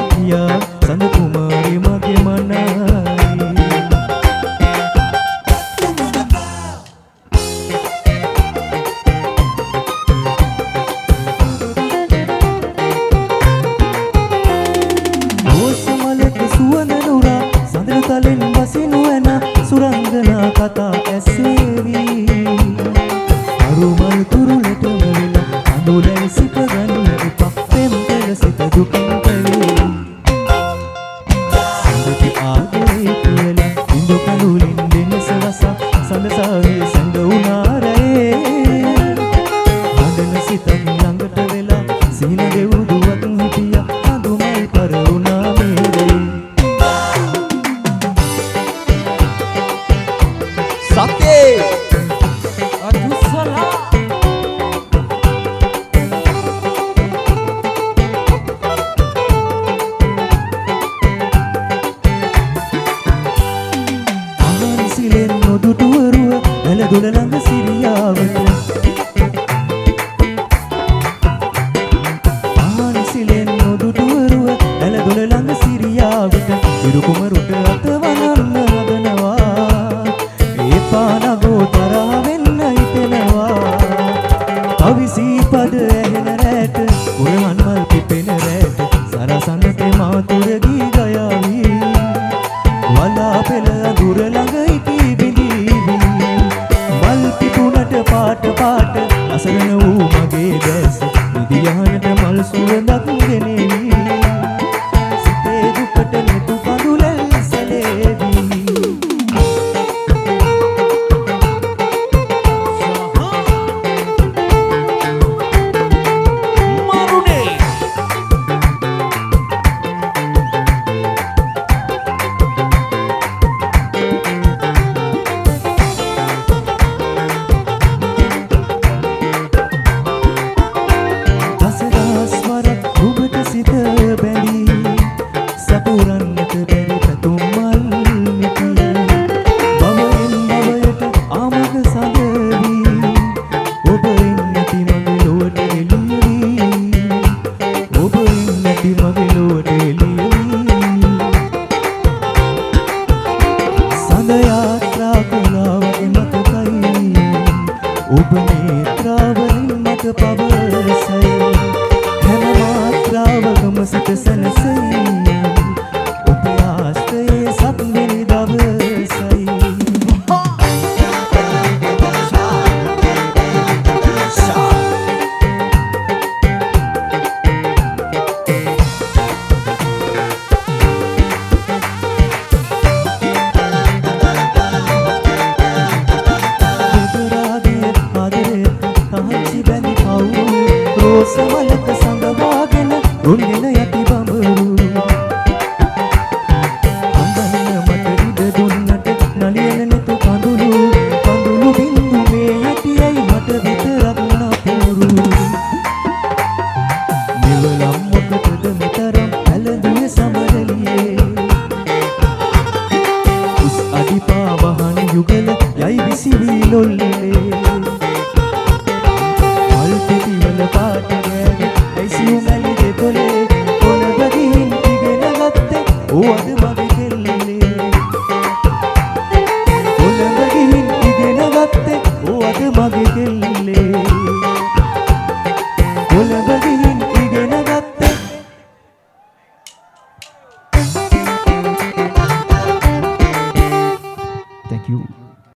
කියා සඳ කුමාරි මගේ මනයි සුවඳ නුරා සඳ තලෙන් වසිනු ඇන සුරංගනා කතා ඇසේවි අරුමල් තුරුලට වෙලා අඳුලෙන් සිට ගන්න එපා පෙම් පෙර සිත දුකින් කලේ සඳති ආදරේ කියලා ඉඳු කඳුලින් දෙනසවස සඳසාවේ සඳ උනාරේ හඳන සිත ළඟට වෙලා සිහින දෙවුදුවක් හිටියා අඳුමල් පරුණා Sakti Adusala Ahari silen nodutuwaruwa Eladula ළඟ සිරියාවට Ahari silen nodutuwaruwa Eladula ළඟ සිරියාවට ඉරුකුමරුට අතවනන්න හදනවා පානගෝ තරහ වෙන්න හිතෙනවා කවිසී පද ඇහෙන රැට කුරමන් මල් පිපෙන රැට සරසන්නට මාතුර ගී ගයාවි වලා පෙළ අඳුර ළඟ ඉති බිඳීවි මල් පිපුණට පාට පාට අසරණ වූ මගේ දැස නිදියහනට මල් සුවඳක් ගෙනෙවි සිතේ දුකට නෙතු කඳුලැල් සැලේවි ඔබ නේත්‍රාවලින් මට පවසයි හැම මාත්‍රාවකම සිත සැනසෙයි